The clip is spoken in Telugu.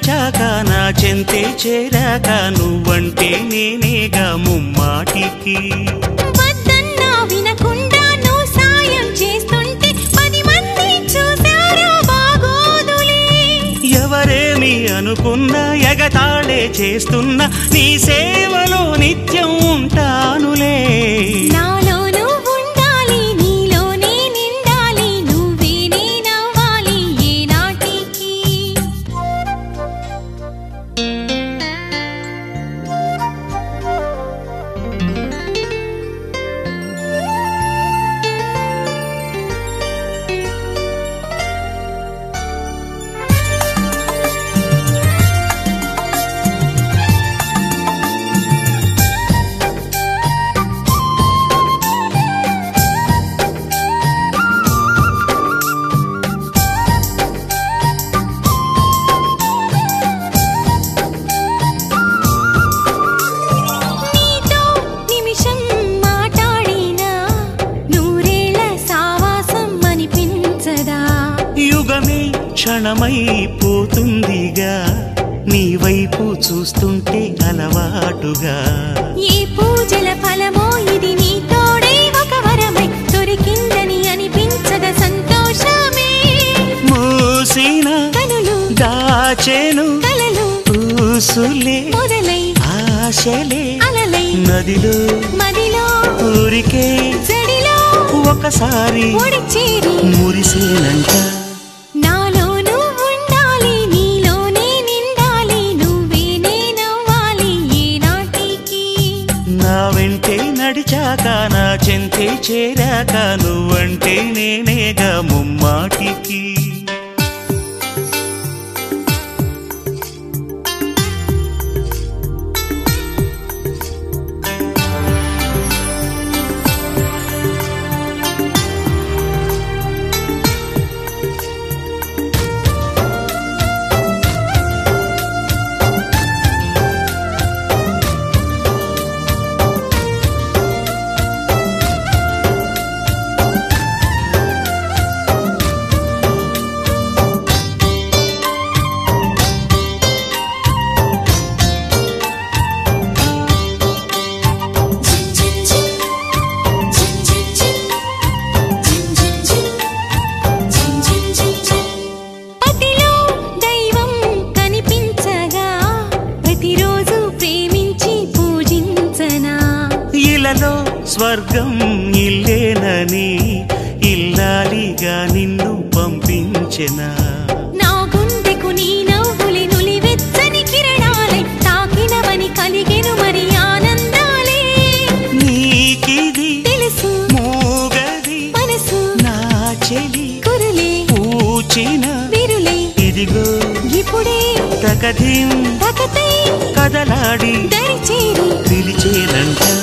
నడిచాక నా చెంతే చేరాక నువ్వంటే నేనేగా ముమ్మాటికి వద్దన్నా వినకుండా నువ్వు సాయం చేస్తుంటే 10 మంది చూసారా బాగోదులే ఎవరేమి అనుకున్నా ఎగతాళే చేస్తున్నా నీ సేవలో నిత్యం ఉంటానులే నాలో నువ్వు ఉండాలి నీలోనే నిండాలి నువ్వే నేనవ్వాలి ఏనాటికి నీతో నిమిషం మాట్లాడినా నూరేళ్ల సావాసం అనిపించదా యుగమే క్షణమైపోతుందిగా నీ వైపు చూస్తుంటే అలవాటుగా ఈ పూజల ఫలమో ఇది నీ తోడే ఒక వరమై దొరికిందని అనిపించద సంతోషమే మూసిన కనులు దాచెను కలలు ఊసులే మొదలై ఆశలే అలలై నదిలో మదిలో ఊరికే జడిలో ఒకసారి ఒడిచేరి మురిసేనంట నాలో నువ్వు ఉండాలి నీలోనే నిండాలి నువ్వే నేనవ్వాలి ఏనాటికి నా వెంటే నడిచాక నా చెంతే చేరాక నువ్వంటే నేనేగా ముమ్మాటికి పతిలో దైవం కనిపించగా ప్రతిరోజు ప్రేమించి పూజించనా ఇలలో స్వర్గం ఇల్లేనని ఇల్లాలిగా నిన్ను పంపించెనా నా గుండెకు నీ నవ్వులే నులివెచ్చని కిరణాలై తాకినవని కలిగెను మరి ఆనందాలే నీకిది తెలుసు మూగది మనసు నా చెలి కురులే పూచిన విరులే ఇదిగో ఇప్పుడే తకధిం తకతై కదలాడి దరిచేరి పిలిచేనంట